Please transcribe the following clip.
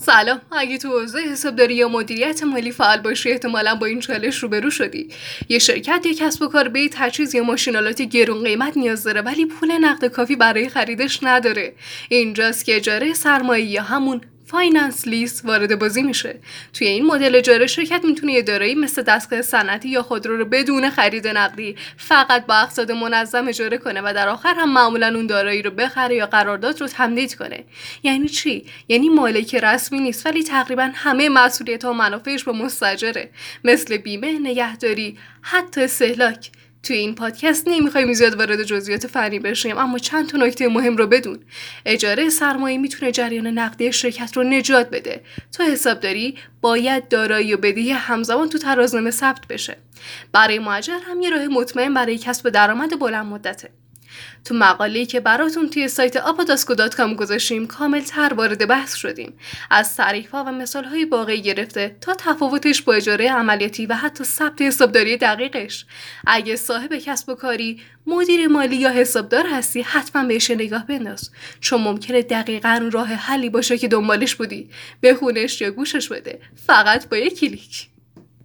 سلام. اگه تو حوزه حسابداری یا مدیریت مالی فعال باشی احتمالاً با این چالش روبرو شدی. یه شرکت یا کسب و کار به یه تجهیز یا ماشین‌آلات گرون قیمت نیاز داره ولی پول نقد کافی برای خریدش نداره. اینجاست که اجاره سرمایه یا همون فایننس لیز وارد بازی میشه. توی این مدل اجاره شرکت میتونه یه دارایی مثل دستگاه صنعتی یا خودرو رو بدون خرید نقدی فقط با اقساط منظم اجاره کنه و در آخر هم معمولا اون دارایی رو بخره یا قرارداد رو تمدید کنه. یعنی چی؟ یعنی مالک رسمی نیست ولی تقریبا همه مسئولیت‌ها و منافعش با مستاجره، مثل بیمه، نگهداری، حتی استهلاک. توی این پادکست نمیخوایم زیاد وارد جزئیات فنی بشیم، اما چند تا نکته مهم رو بدون. اجاره سرمایه میتونه جریان نقدی شرکت رو نجات بده. تو حسابداری باید دارایی و بدهی همزمان تو ترازنامه ثبت بشه. برای مؤجر هم یه راه مطمئن برای کسب درآمد بلند مدته. تو مقاله‌ای که براتون توی سایت apadasco.com گذاشتیم کامل‌تر وارد بحث شدیم، از تعریف‌ها و مثال‌های واقعی گرفته تا تفاوتش با اجاره عملیاتی و حتی ثبت حسابداری دقیقش. اگه صاحب کسب و کاری، مدیر مالی یا حسابدار هستی حتما بهش نگاه بنداز، چون ممکنه دقیقاً راه حلی باشه که دنبالش بودی. بخونش یا گوشش بده، فقط با یک کلیک.